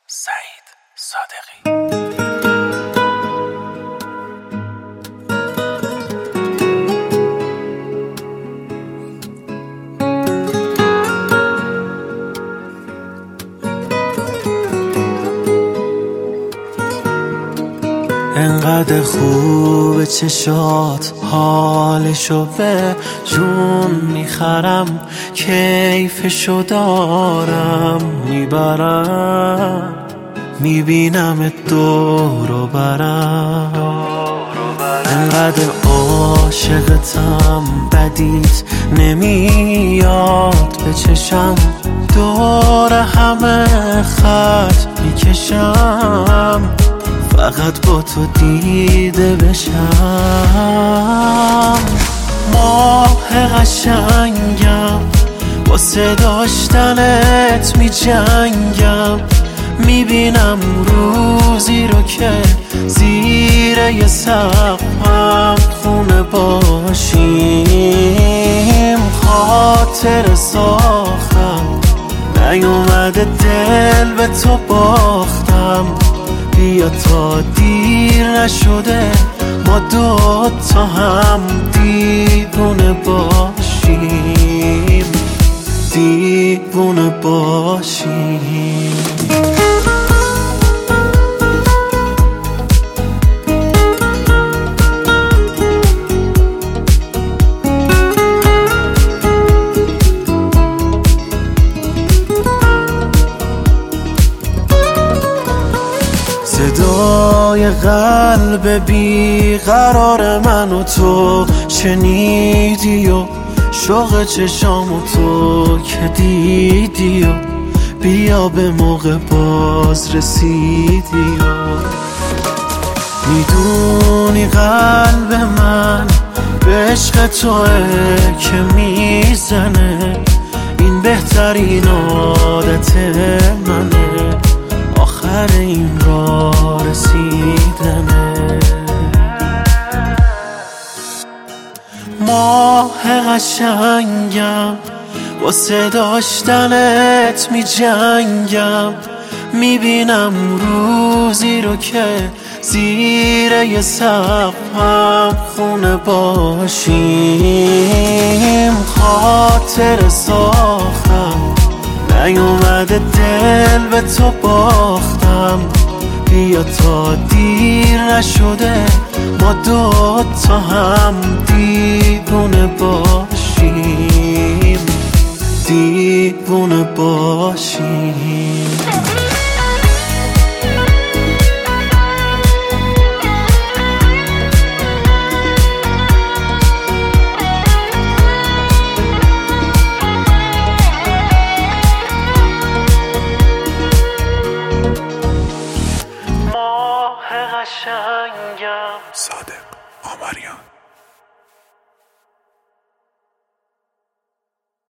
سعید صادقی. انقدر خوبه چشات، حالشو به جون میخرم، کیفشو دارم میبرم، میبینم دور و برم. انقدر عاشقتم بدیت نمیاد به چشم، دور همه خط میکشم، فقط با تو دیده بشم. ماه قشنگم، واسه داشتنت می جنگم، میبینم روزی رو که زیر یه سقفم خونه باشیم. خاطر ساختم، نیومده دل به تو باختم، بیا تا دیر نشده ما دوتا هم دیوونه باشیم، دیوونه باشیم. صدای قلب بیقرار منو تو شنیدی و شوق چشامو تو که دیدی و بیا به موقع باز رسیدی و میدونی قلب من به عشق توه که میزنه، این بهترین عادت منه، آخر این راه رسیدنه. ماه قشنگم، واسه داشتنت می جنگم، میبینم روزی رو که زیر یه سقفم خونه باشیم. خاطر ساختم، نیومده دل به تو باختم، بیا تا دیر نشده ما دوتا هم دیوونه باشیم، دیوونه باشیم. صادق آمریان.